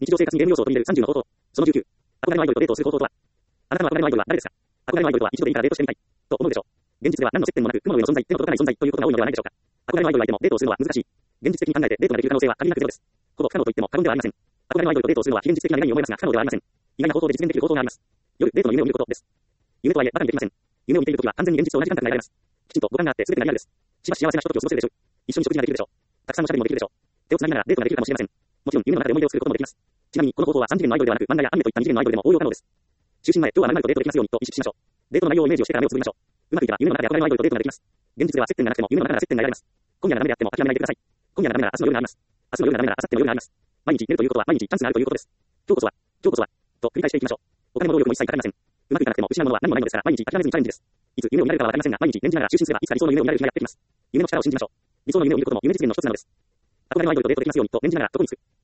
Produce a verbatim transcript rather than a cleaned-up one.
日常生活にゲーム要素を取り入れるさんじゅうの方法。そのじゅうきゅう。憧れのアイドルとデートをする方法とは。あなたの憧れのアイドルは誰ですか？憧れのアイドルとは一度でいいからデートしてみたい。と思うでしょう。現実では何の接点もなく、雲の上の存在、手の届かない存在ということが多いのではないでしょうか。憧れのアイドルがいてもデートをするのは難しい。現実的に考えてデートができる可能性は限りなくゼロです。ほぼ不可能と言っても過言ではありません。憧れのアイドルとデートをするのは非現実的な願いに思えますが不可能ではありません。意外な方法で実現できる方法があります。夜、デートの夢を見ることです。夢とはいえ、バカにできません。夢を見ているときは完全に現実と同じ感覚が得られます。きちんと五感があって全てがリアルです。しばし幸せなひとときを過ごせるでしょう。一緒に食事ができるでしょう。たくさんおしゃべりもできるでしょう。手をつなぎながらデートができるかもしれません。もちろん夢の中で思い出を作ることもできます。ちなみにこの方法はさん次元のアイドルではなく漫画やアニメといったに次元のアイドルでも応用可能です。就寝前、今日は〇〇とデートできますようにと意識しましょう。デートの内容をイメージをしてから目をつぶりましょう。うまくいけば夢の中で憧れのアイドルとデートができます。現実では接点がなくても夢の中なら接点が得られます。今夜がダメであっても諦めないでください。今夜がダメなら明日の夜があります。明日の夜がダメなら明後日の夜があります。毎日寝るということは毎日チャンスがあるということです。今日こそは、今日こそは、と繰り返していきましょう。お金も労力も一切かかりません。うまくいかなくても失うものは何もないのですから毎日諦めずにチャレンジです。いつ夢を見られるかはわかりませんが毎日念じながら就寝すればいつか理想の夢を見られる日がやってきます。夢の力を信じましょう。理想の夢を見ることも夢実現の一つなのです。憧れのアイドルとデートできますようにと念じながらどこに着く。